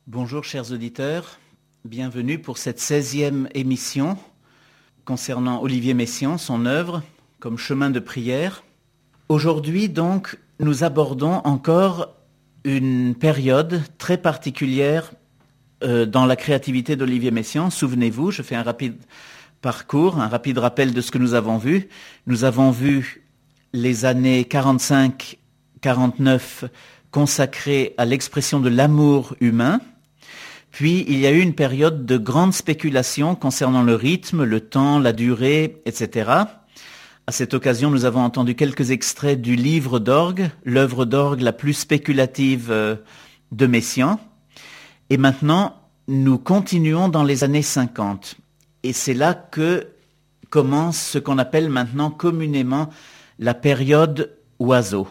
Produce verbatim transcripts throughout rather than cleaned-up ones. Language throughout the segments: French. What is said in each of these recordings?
Bonjour chers auditeurs, bienvenue pour cette seizième émission concernant Olivier Messiaen, son œuvre comme chemin de prière. Aujourd'hui donc, nous abordons encore une période très particulière euh, dans la créativité d'Olivier Messiaen. Souvenez-vous, je fais un rapide parcours, un rapide rappel de ce que nous avons vu. Nous avons vu les années quarante-cinq quarante-neuf consacrées à l'expression de l'amour humain. Puis, il y a eu une période de grande spéculation concernant le rythme, le temps, la durée, et cetera. À cette occasion, nous avons entendu quelques extraits du livre d'orgue, l'œuvre d'orgue la plus spéculative de Messiaen. Et maintenant, nous continuons dans les années cinquante. Et c'est là que commence ce qu'on appelle maintenant communément la période oiseau.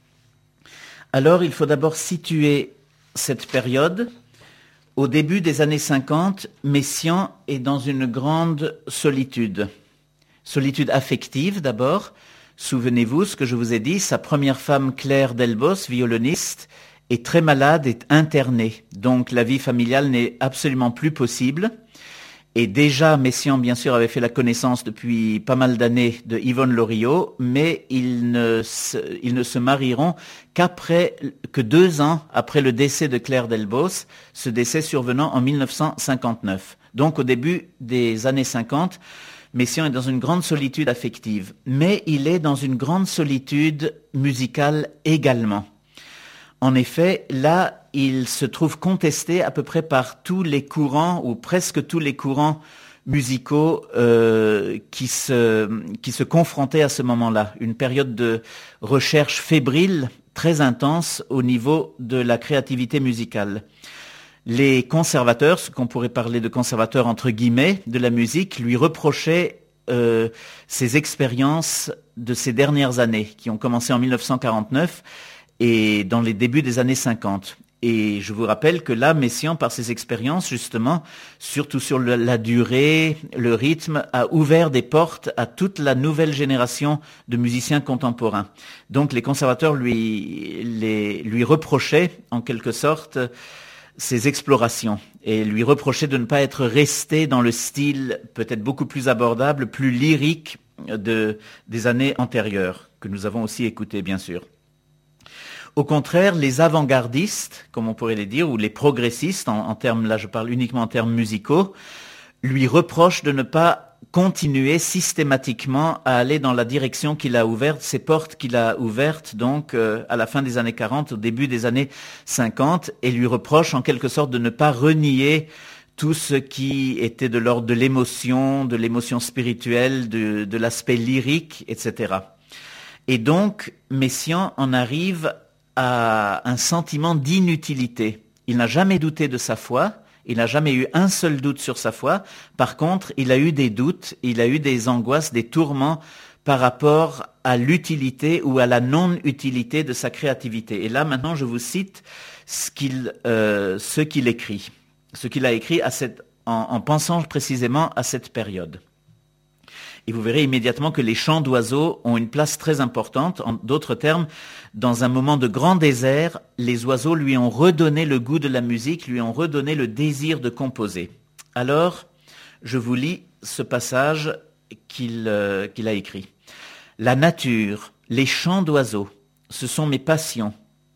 Alors, il faut d'abord situer cette période. Au début des années cinquante, Messiaen est dans une grande solitude. Solitude affective d'abord. Souvenez-vous ce que je vous ai dit, sa première femme Claire Delbos, violoniste, est très malade, est internée. Donc la vie familiale n'est absolument plus possible. Et déjà, Messiaen, bien sûr, avait fait la connaissance depuis pas mal d'années de Yvonne Loriot, mais ils ne se, ils ne se marieront qu'après, que deux ans après le décès de Claire Delbos, ce décès survenant en mille neuf cent cinquante-neuf. Donc, au début des années cinquante, Messiaen est dans une grande solitude affective, mais il est dans une grande solitude musicale également. En effet, là, il se trouve contesté à peu près par tous les courants, ou presque tous les courants musicaux euh, qui se, qui se confrontaient à ce moment-là. Une période de recherche fébrile, très intense au niveau de la créativité musicale. Les conservateurs, ce qu'on pourrait parler de conservateurs entre guillemets, de la musique, lui reprochaient euh, ses expériences de ces dernières années, qui ont commencé en mille neuf cent quarante-neuf, et dans les débuts des années cinquante. Et je vous rappelle que là, Messiaen, par ses expériences, justement, surtout sur le, la durée, le rythme, a ouvert des portes à toute la nouvelle génération de musiciens contemporains. Donc les conservateurs lui, les, lui reprochaient, en quelque sorte, ses explorations, et lui reprochaient de ne pas être resté dans le style peut-être beaucoup plus abordable, plus lyrique de, des années antérieures, que nous avons aussi écouté, bien sûr. Au contraire, les avant-gardistes, comme on pourrait les dire, ou les progressistes, en, en termes, là je parle uniquement en termes musicaux, lui reprochent de ne pas continuer systématiquement à aller dans la direction qu'il a ouverte, ces portes qu'il a ouvertes donc euh, à la fin des années quarante, au début des années cinquante, et lui reprochent en quelque sorte de ne pas renier tout ce qui était de l'ordre de l'émotion, de l'émotion spirituelle, de, de l'aspect lyrique, et cetera. Et donc, Messiaen en arrive à un sentiment d'inutilité. Il n'a jamais douté de sa foi, il n'a jamais eu un seul doute sur sa foi. Par contre, il a eu des doutes, il a eu des angoisses, des tourments par rapport à l'utilité ou à la non-utilité de sa créativité. Et là, maintenant, je vous cite ce qu'il, euh, ce qu'il écrit, ce qu'il a écrit à cette, en, en pensant précisément à cette période. Et vous verrez immédiatement que les chants d'oiseaux ont une place très importante. En d'autres termes, dans un moment de grand désert, les oiseaux lui ont redonné le goût de la musique, lui ont redonné le désir de composer. Alors, je vous lis ce passage qu'il, euh, qu'il a écrit. « La nature, les chants d'oiseaux, ce sont mes passions.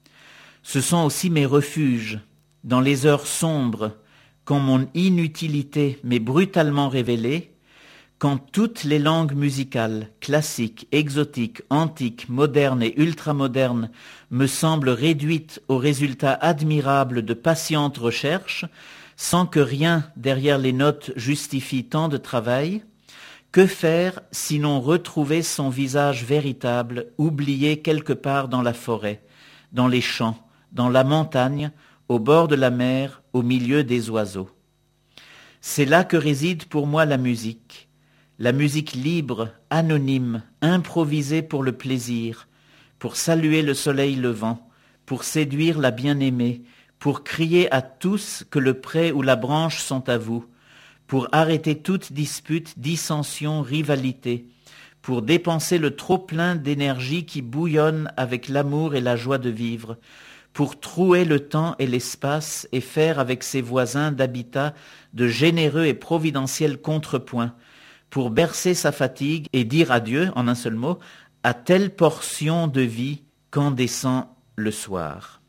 Ce sont aussi mes refuges, dans les heures sombres, quand mon inutilité m'est brutalement révélée, quand toutes les langues musicales, classiques, exotiques, antiques, modernes et ultramodernes me semblent réduites au résultat admirable de patientes recherches, sans que rien derrière les notes justifie tant de travail, que faire sinon retrouver son visage véritable, oublié quelque part dans la forêt, dans les champs, dans la montagne, au bord de la mer, au milieu des oiseaux. C'est là que réside pour moi la musique, la musique libre, anonyme, improvisée pour le plaisir, pour saluer le soleil levant, pour séduire la bien-aimée, pour crier à tous que le pré ou la branche sont à vous, pour arrêter toute dispute, dissension, rivalité, pour dépenser le trop-plein d'énergie qui bouillonne avec l'amour et la joie de vivre, pour trouer le temps et l'espace et faire avec ses voisins d'habitat de généreux et providentiels contrepoints, pour bercer sa fatigue et dire adieu, en un seul mot, à telle portion de vie quand descend le soir.